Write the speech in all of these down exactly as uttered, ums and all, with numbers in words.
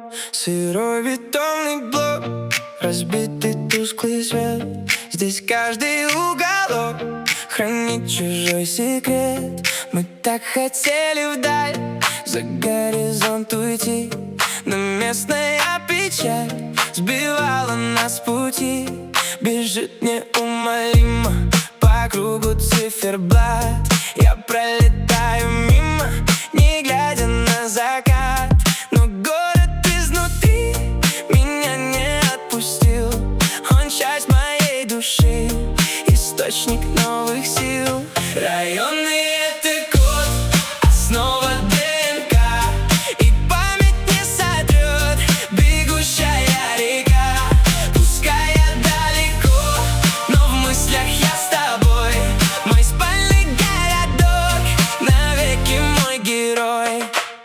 Сырой бетонный блок, разбитый тусклый свет. Здесь каждый уголок хранит чужой секрет. Мы так хотели вдаль, за горизонт уйти, но местная печаль сбивала нас с пути. Бежит неумолимо по кругу циферблат. Я пролетаю мимо, не глядя на закат. Но город изнутри меня не отпустил. Он часть моей души, источник новых сил. Районный — это код, основа ДНК, и память не сотрет бегущая река. Пускай я далеко, но в мыслях я с тобой. Мой спальный городок, навеки мой герой.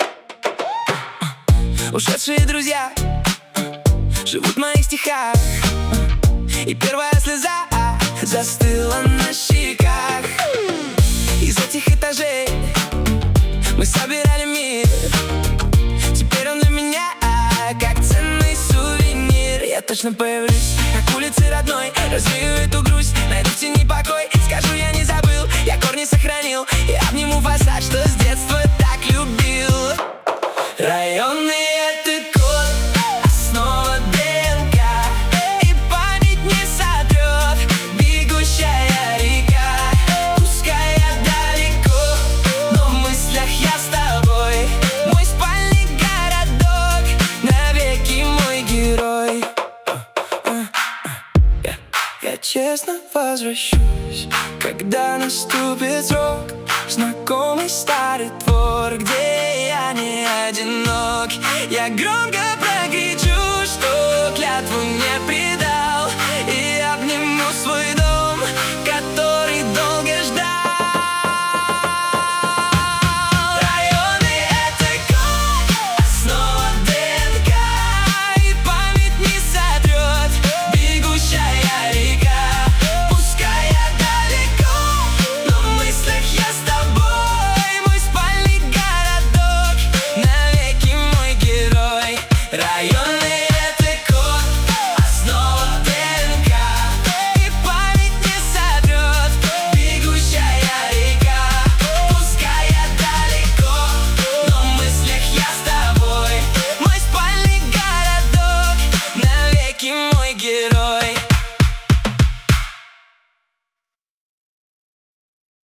Ушедшие друзья живут в моих стихах, и первая слеза застыла на щеках. Из этих этажей мы собирали мир. Теперь он для меня как ценный сувенир. Я точно появлюсь, как улицы родной, развею эту грусть, найду в тени покой. Скажу, я не забыл, я корни сохранил, и обниму фасад, что с детства так любил. Районный — это код, основа ДНК, и память не сотрет бегущая река. Пускай я далеко, но в мыслях я с тобой. Мой спальный городок, навеки мой герой. Я, я честно возвращусь, когда наступит срок. Знакомый старый двор, где я не одинок. Я громко